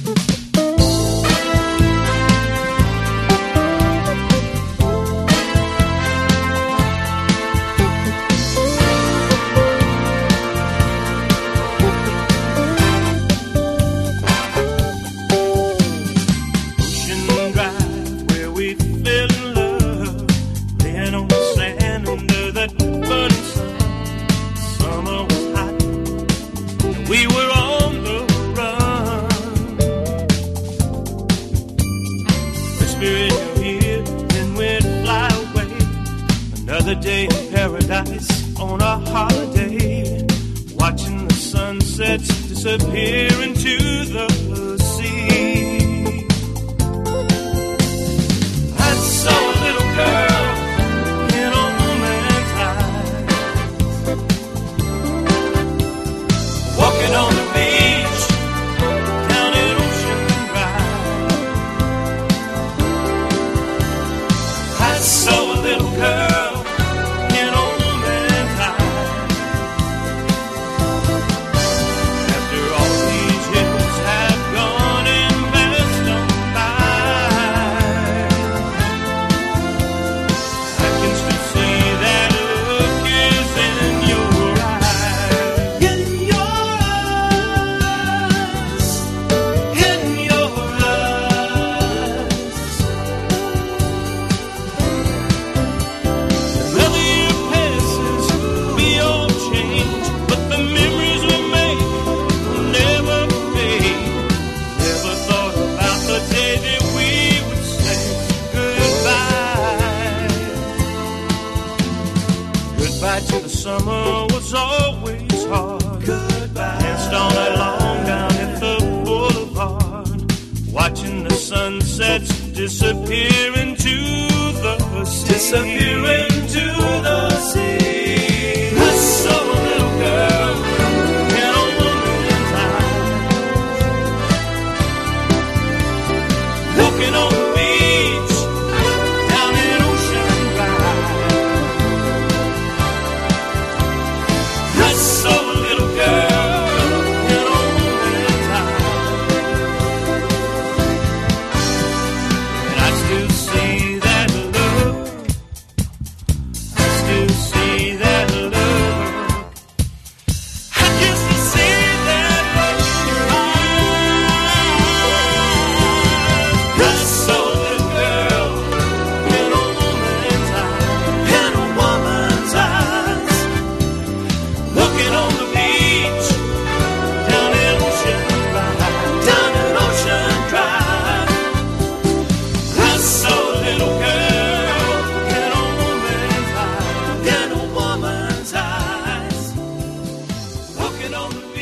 Another day in paradise on a holiday, watching the sunsets disappear into the sea. I saw a little girl in old man's eyes, walking on the beach down in Ocean Drive. I saw a little girl. Goodbye to the summer was always hard. Goodbye. Danced all night long down at the boulevard, watching the sunsets disappear into the sea. Disappear into the sea. I saw a little girl in a woman's eyes, walking on the beach down in Ocean Drive. I saw a little girl in a woman's eyes, and I still see that look. I still see that look. I can still see that look in your eyes. I saw a little girl in a woman's eyes, in a woman's eyes, walking on the beach down in Ocean Drive, down in Ocean Drive. I saw a little girl in a woman's eyes, in a woman's eyes, walking on the